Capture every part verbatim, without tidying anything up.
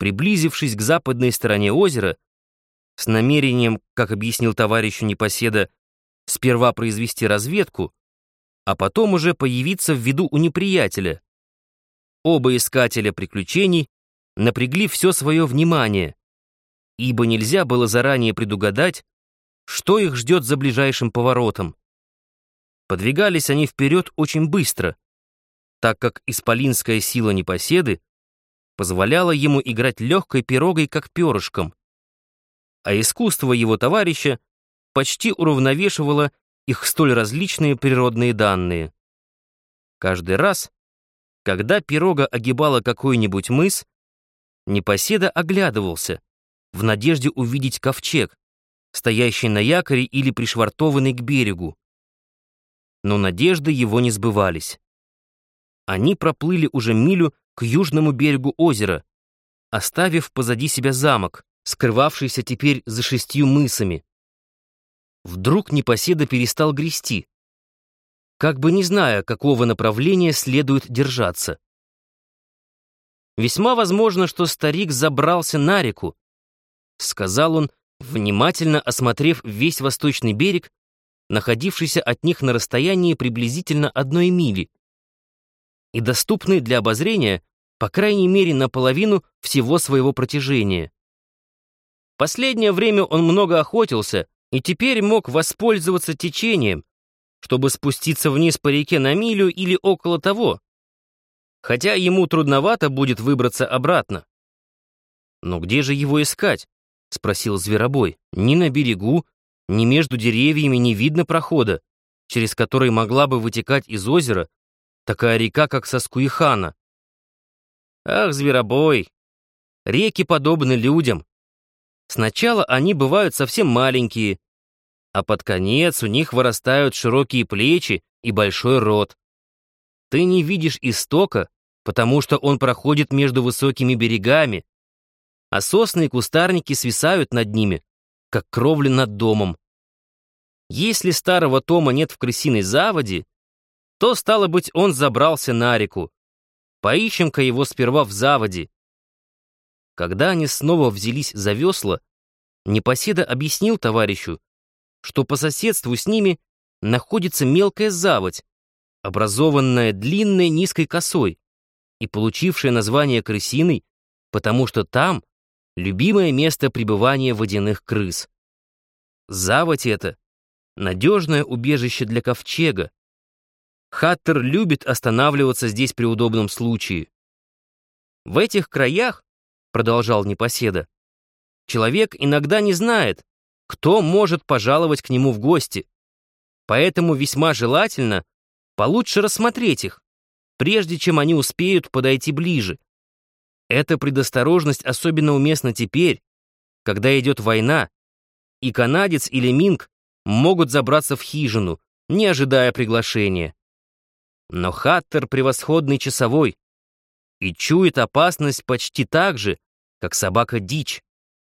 Приблизившись к западной стороне озера, с намерением, как объяснил товарищу непоседа, сперва произвести разведку, а потом уже появиться в виду у неприятеля, оба искателя приключений напрягли все свое внимание, ибо нельзя было заранее предугадать, что их ждет за ближайшим поворотом. Подвигались они вперед очень быстро, так как исполинская сила непоседы позволяла ему играть легкой пирогой, как перышком, а искусство его товарища почти уравновешивало их столь различные природные данные. Каждый раз, когда пирога огибала какой-нибудь мыс, непоседа оглядывался в надежде увидеть ковчег, стоящий на якоре или пришвартованный к берегу. Но надежды его не сбывались. Они проплыли уже милю к южному берегу озера, оставив позади себя замок, скрывавшийся теперь за шестью мысами. Вдруг непоседа перестал грести, как бы не зная, какого направления следует держаться. «Весьма возможно, что старик забрался на реку», — сказал он, внимательно осмотрев весь восточный берег, находившийся от них на расстоянии приблизительно одной мили и доступный для обозрения, по крайней мере, наполовину всего своего протяжения. Последнее время он много охотился и теперь мог воспользоваться течением, чтобы спуститься вниз по реке на милю или около того, хотя ему трудновато будет выбраться обратно. «Но где же его искать?» — спросил Зверобой. «Ни на берегу, ни между деревьями не видно прохода, через который могла бы вытекать из озера такая река, как Саскуихана». «Ах, Зверобой, реки подобны людям. Сначала они бывают совсем маленькие, а под конец у них вырастают широкие плечи и большой рот. Ты не видишь истока, потому что он проходит между высокими берегами, а сосны и кустарники свисают над ними, как кровля над домом. Если старого Тома нет в крысиной заводе, то, стало быть, он забрался на реку. Поищем-ка его сперва в заводе». Когда они снова взялись за весла, непоседа объяснил товарищу, что по соседству с ними находится мелкая заводь, образованная длинной низкой косой и получившая название крысиной, потому что там любимое место пребывания водяных крыс. Заводь эта — надежное убежище для ковчега. Хаттер любит останавливаться здесь при удобном случае. В этих краях, — продолжал непоседа, — человек иногда не знает, кто может пожаловать к нему в гости, поэтому весьма желательно получше рассмотреть их, прежде чем они успеют подойти ближе. Эта предосторожность особенно уместна теперь, когда идет война, и канадец или минг могут забраться в хижину, не ожидая приглашения. Но Хаттер — превосходный часовой и чует опасность почти так же, как собака дичь.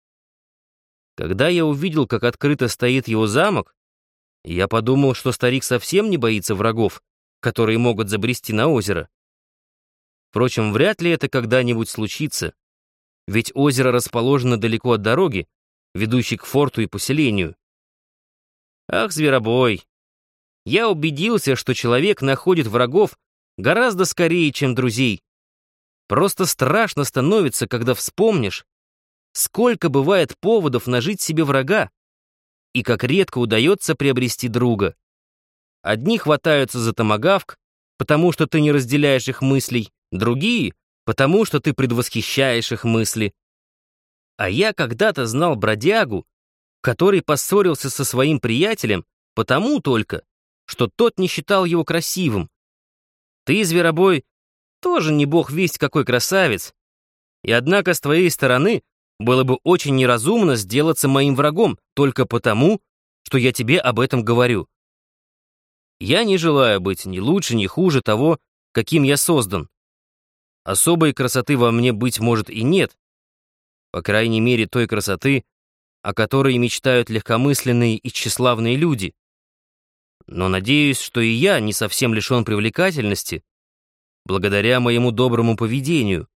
Когда я увидел, как открыто стоит его замок, я подумал, что старик совсем не боится врагов, которые могут забрести на озеро. Впрочем, вряд ли это когда-нибудь случится, ведь озеро расположено далеко от дороги, ведущей к форту и поселению. Ах, Зверобой, я убедился, что человек находит врагов гораздо скорее, чем друзей. Просто страшно становится, когда вспомнишь, сколько бывает поводов нажить себе врага, и как редко удается приобрести друга. Одни хватаются за томагавк, потому что ты не разделяешь их мыслей, другие — потому что ты предвосхищаешь их мысли. А я когда-то знал бродягу, который поссорился со своим приятелем потому только, что тот не считал его красивым. Ты, Зверобой, тоже не бог весть какой красавец, и однако с твоей стороны было бы очень неразумно сделаться моим врагом только потому, что я тебе об этом говорю. Я не желаю быть ни лучше, ни хуже того, каким я создан. Особой красоты во мне, быть может, и нет, по крайней мере той красоты, о которой мечтают легкомысленные и тщеславные люди. Но надеюсь, что и я не совсем лишен привлекательности, благодаря моему доброму поведению,